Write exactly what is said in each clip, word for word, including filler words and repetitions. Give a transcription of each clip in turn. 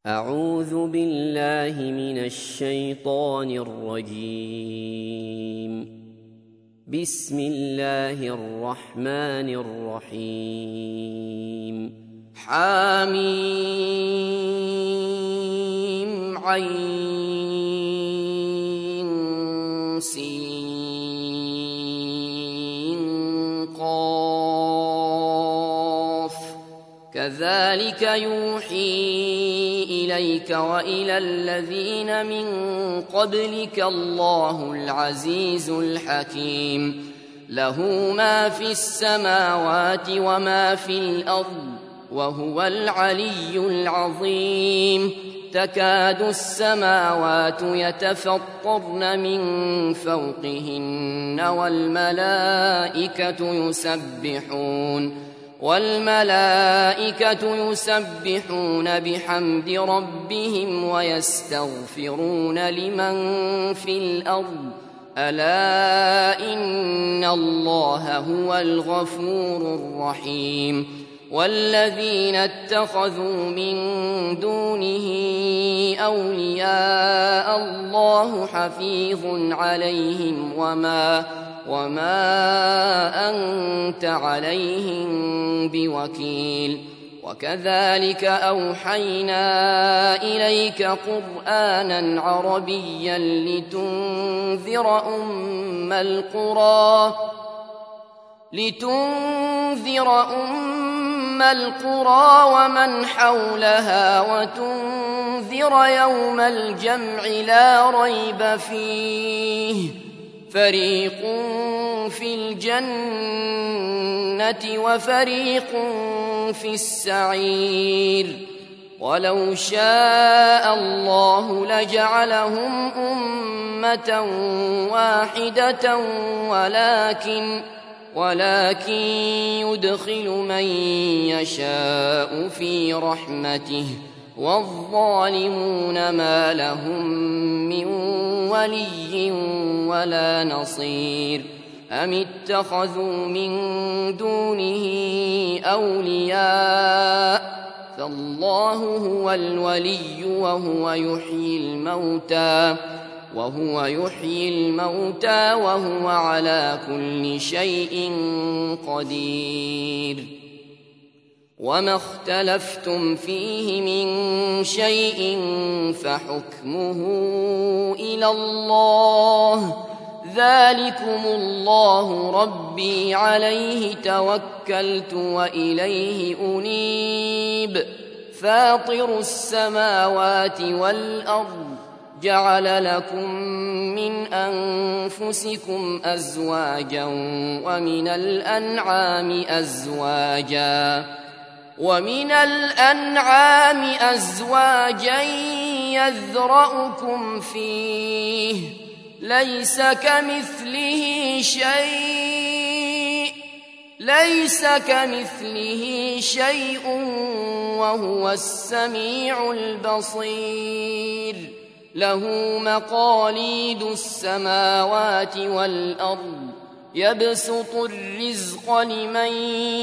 أعوذ بالله من الشيطان الرجيم. بسم الله الرحمن الرحيم. حميم عين سين قاف كذلك يوحي إليك وإلى الذين من قبلك الله العزيز الحكيم. له ما في السماوات وما في الأرض وهو العلي العظيم. تكاد السماوات يتفطرن من فوقهن والملائكة يسبحون والملائكة يسبحون بحمد ربهم ويستغفرون لمن في الأرض ألا إن الله هو الغفور الرحيم. والذين اتخذوا من دونه أولياء الله حفيظ عليهم وما وما أنت عليهم بوكيل. وكذلك أوحينا إليك قرآنا عربيا لتنذر أم القرى لتنذر أم القرى ومن حولها وتنذر يوم الجمع لا ريب فيه فريق في الجنة وفريق في السعير. ولو شاء الله لجعلهم أمة واحدة ولكن ولكن يدخل من يشاء في رحمته والظالمون ما لهم من ولي ولا نصير. أم اتخذوا من دونه أولياء فالله هو الولي وهو يحيي الموتى وهو يحيي الموتى وهو على كل شيء قدير. وما اختلفتم فيه من شيء فحكمه إلى الله ذلكم الله ربي عليه توكلت وإليه أنيب. فاطر السماوات والأرض جعل لكم من أنفسكم أزواجا ومن الأنعام أزواجا ومن الأنعام أزواجا يذرأكم فيه ليس كمثله شيء ليس كمثله شيء وهو السميع البصير. له مقاليد السماوات والأرض يبسط الرزق لمن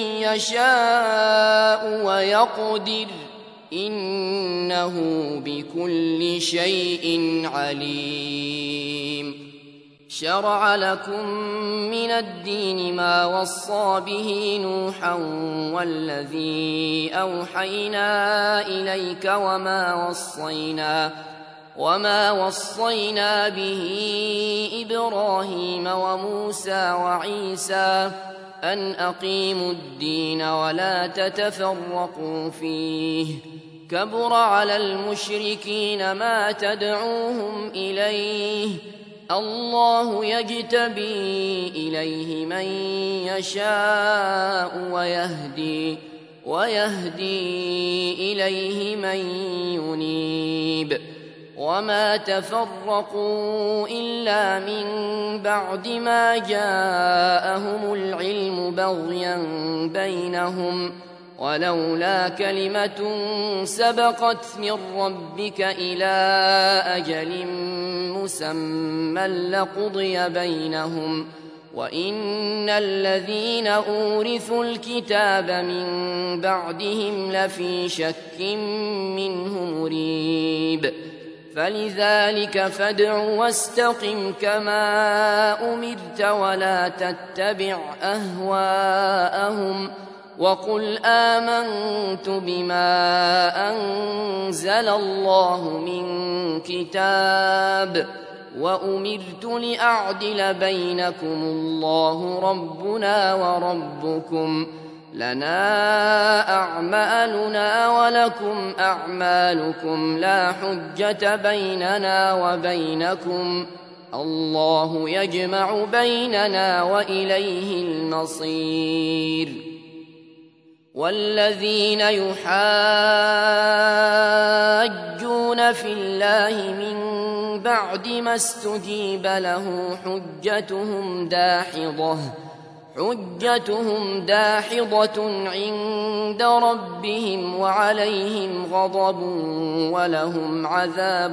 يشاء ويقدر إنه بكل شيء عليم. شرع لكم من الدين ما وصى به نوحا والذي أوحينا إليك وما وصينا وما وصينا به إبراهيم وموسى وعيسى أن أقيموا الدين ولا تتفرقوا فيه. كبر على المشركين ما تدعوهم إليه الله يجتبي إليه من يشاء ويهدي ويهدي إليه من ينيب. وما تفرقوا إلا من بعد ما جاءهم العلم بغيا بينهم ولولا كلمة سبقت من ربك إلى أجل مسمى لقضي بينهم وإن الذين أورثوا الكتاب من بعدهم لفي شك منه مريب. فلذلك فادع واستقم كما أمرت ولا تتبع أهواءهم وقل آمنت بما أنزل الله من كتاب وأمرت لأعدل بينكم الله ربنا وربكم لنا أعمالنا ولكم أعمالكم لا حجة بيننا وبينكم الله يجمع بيننا وإليه المصير والذين يحاجون في الله من بعد ما استجيب له حجتهم داحضة حجتهم داحضة عند ربهم وعليهم غضب ولهم عذاب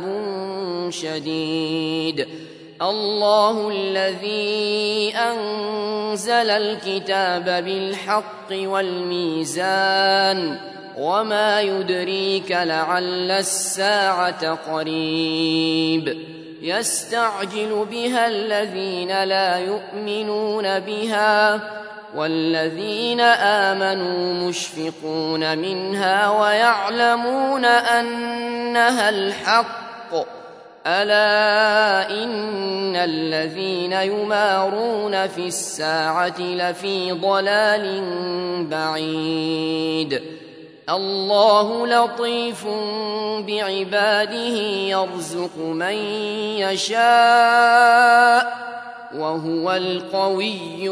شديد الله الذي أنزل الكتاب بالحق والميزان وما يدريك لعل الساعة قريب يستعجل بها الذين لا يؤمنون بها والذين آمنوا مشفقون منها ويعلمون أنها الحق ألا إن الذين يمارون في الساعة لفي ضلال بعيد الله لطيف بعباده يرزق من يشاء وهو القوي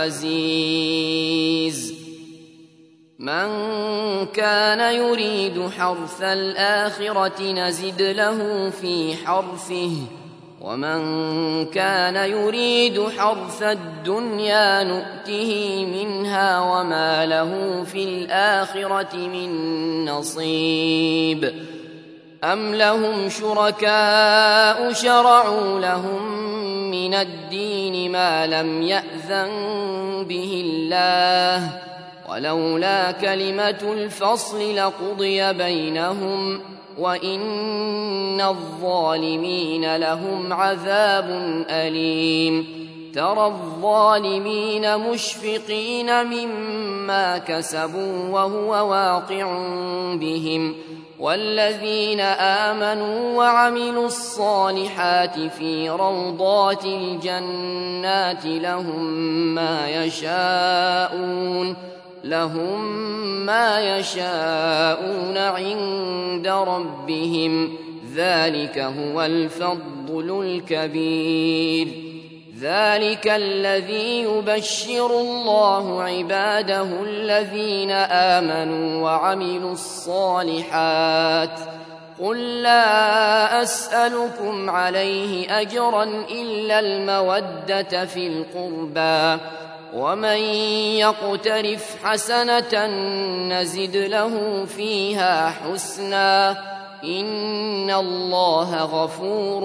العزيز من كان يريد حرث الآخرة نزد له في حرثه ومن كان يريد حرث الدنيا نؤته منها وما له في الآخرة من نصيب أم لهم شركاء شرعوا لهم من الدين ما لم يأذن به الله ولولا كلمة الفصل لقضي بينهم وإن الظالمين لهم عذاب أليم ترى الظالمين مشفقين مما كسبوا وهو واقع بهم والذين آمنوا وعملوا الصالحات في روضات الجنات لهم ما يشاءون لهم ما يشاءون عند ربهم ذلك هو الفضل الكبير ذلك الذي يبشر الله عباده الذين آمنوا وعملوا الصالحات قل لا أسألكم عليه أجرا إلا المودة في القربى ومن يقترف حسنة نزد له فيها حسنا إن الله غفور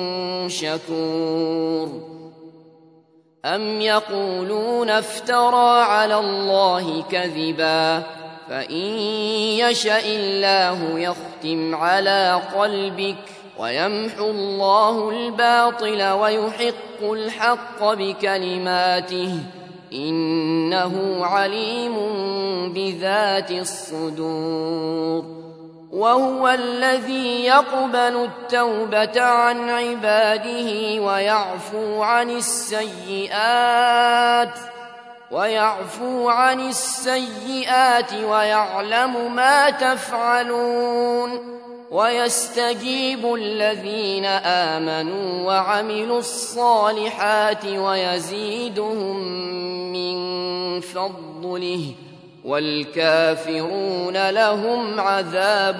شكور أم يقولون افترى على الله كذبا فإن يشأ الله يختم على قلبك ويمحو الله الباطل ويحق الحق بكلماته إنه عليم بذات الصدور وهو الذي يقبل التوبة عن عباده ويعفو عن السيئات ويعفو عن السيئات ويعلم ما تفعلون ويستجيب الذين آمنوا وعملوا الصالحات ويزيدهم من فضله والكافرون لهم عذاب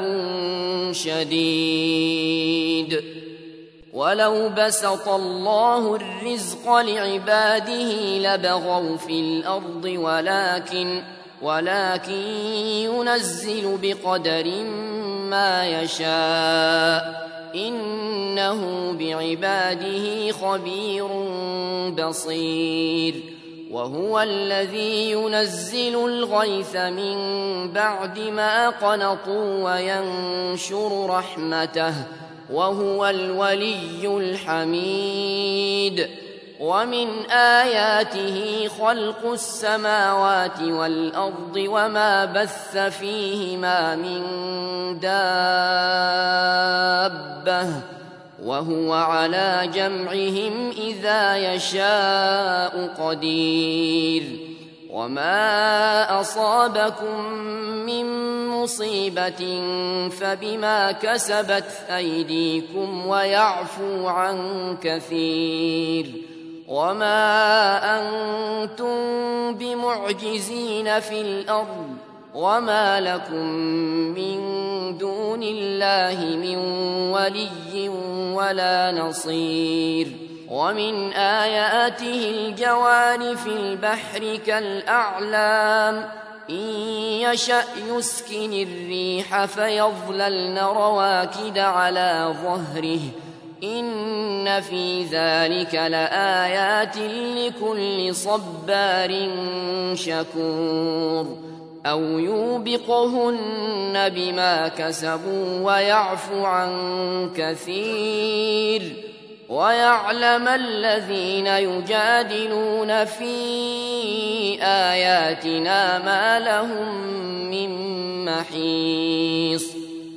شديد ولو بسط الله الرزق لعباده لبغوا في الأرض ولكن ولكن ينزل بقدر ما يشاء إنه بعباده خبير بصير وهو الذي ينزل الغيث من بعد ما قنطوا وينشر رحمته وهو الولي الحميد. ومن آياته خلق السماوات والأرض وما بث فيهما من دابة وهو على جمعهم إذا يشاء قدير. وما أصابكم من مصيبة فبما كسبت أيديكم ويعفو عن كثير. وما أنتم بمعجزين في الأرض وما لكم من دون الله من ولي ولا نصير. ومن آياته الجوار في البحر كالأعلام إن يشأ يسكن الريح فيظللن رواكد على ظهره إن في ذلك لآيات لكل صبار شكور. أو يوبقهن بما كسبوا ويعفو عن كثير. ويعلم الذين يجادلون في آياتنا ما لهم من محيص.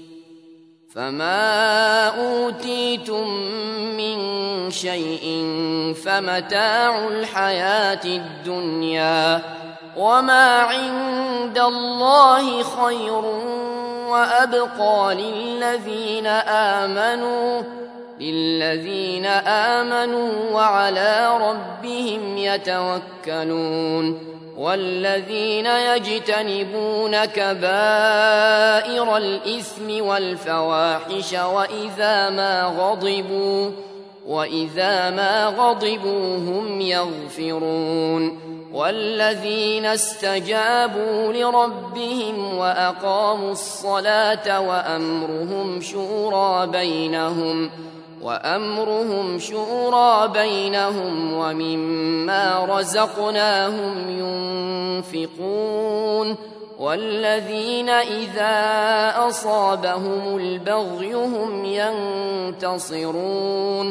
فما أوتيتم من شيء فمتاع الحياة الدنيا وما عند الله خير وأبقى للذين آمنوا للذين آمنوا وعلى ربهم يتوكلون. والذين يجتنبون كبائر الإثم والفواحش وإذا ما غضبوا وإذا ما غضبوا هم يغفرون. والذين استجابوا لربهم وأقاموا الصلاة وأمرهم شورى بينهم وأمرهم شورى بينهم ومما رزقناهم ينفقون. والذين إذا أصابهم البغي هم ينتصرون.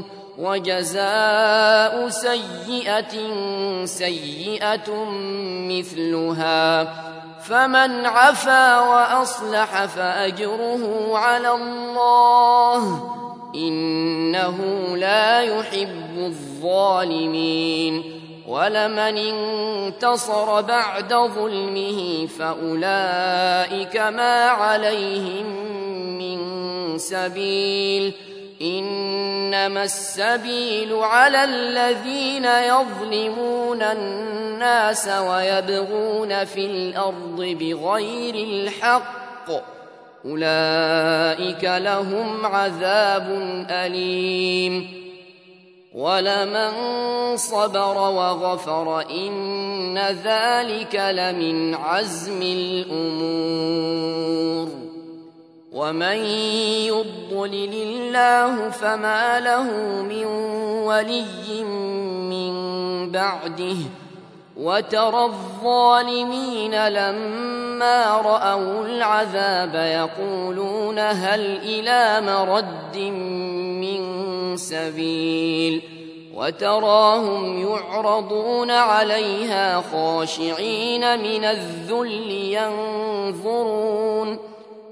وجزاء سيئة سيئة مثلها فمن عفا وأصلح فأجره على الله إنه لا يحب الظالمين. ولمن انتصر بعد ظلمه فأولئك ما عليهم من سبيل إنما السبيل على الذين يظلمون الناس ويبغون في الأرض بغير الحق أولئك لهم عذاب أليم. ولمن صبر وغفر إن ذلك لمن عزم الأمور. ومن يضلل الله فما له من ولي من بعده. وترى الظالمين لما رأوا العذاب يقولون هل إلى مرد من سبيل. وتراهم يعرضون عليها خاشعين من الذل ينظرون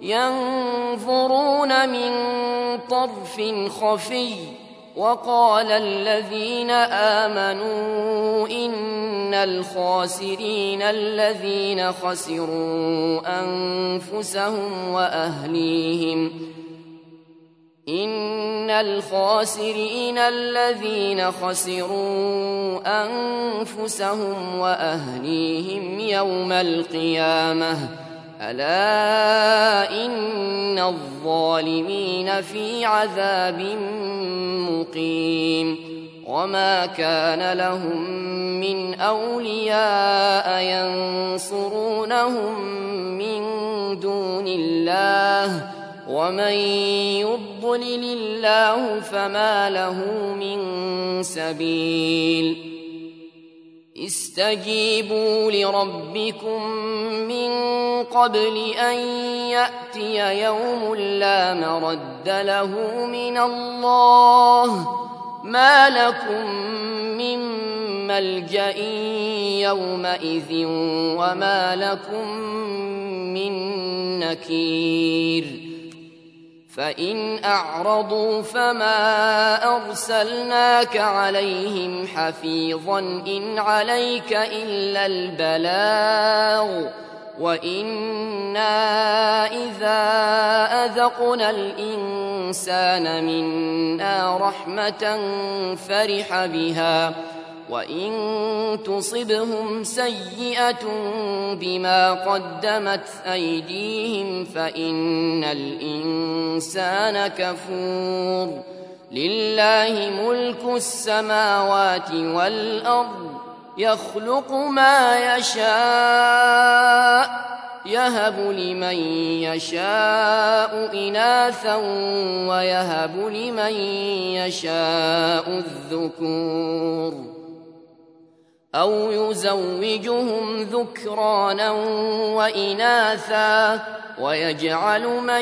ينظرون من طرف خفي. وقال الذين آمنوا إن الخاسرين الذين خسروا أنفسهم وأهليهم إن الخاسرين الذين خسروا أنفسهم وأهليهم يوم القيامة ألا إن الظالمين في عذاب مقيم. وما كان لهم من أولياء ينصرونهم من دون الله ومن يضلل الله فما له من سبيل. استجيبوا لربكم من قبل أن يأتي يوم لا مرد له من الله ما لكم من ملجأ يومئذ وما لكم من نكير فإن أعرضوا فما أرسلناك عليهم حفيظا إن عليك إلا البلاغ وإنا إذا أذقنا الإنسان منا رحمة فرح بها وإن تصبهم سيئة بما قدمت أيديهم فإن الإنسان كفور لله ملك السماوات والأرض يخلق ما يشاء يهب لمن يشاء إناثا ويهب لمن يشاء الذكور أو يزوجهم ذكرانا وإناثا ويجعل من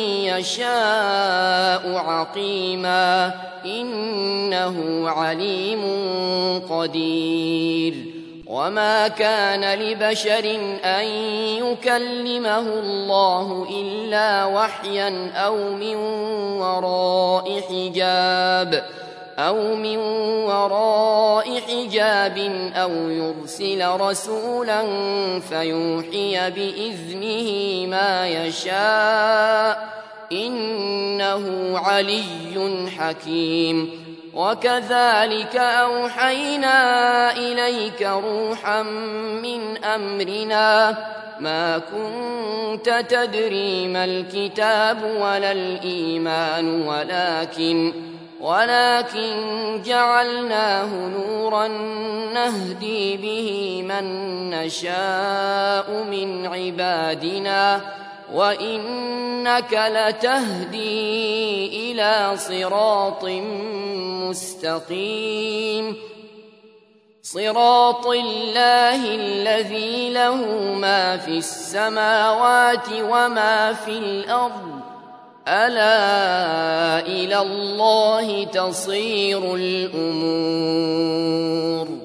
يشاء عقيما إنه عليم قدير وما كان لبشر أن يكلمه الله إلا وحيا أو من وراء حجاب أو من وراء حجاب أو يرسل رسولا فيوحي بإذنه ما يشاء إنه علي حكيم وكذلك أوحينا إليك روحا من أمرنا ما كنت تدري ما الكتاب ولا الإيمان ولكن ولكن جعلناه نورا نهدي به من نشاء من عبادنا وإنك لتهدي إلى صراط مستقيم صراط الله الذي له ما في السماوات وما في الأرض ألا إلى الله تصير الأمور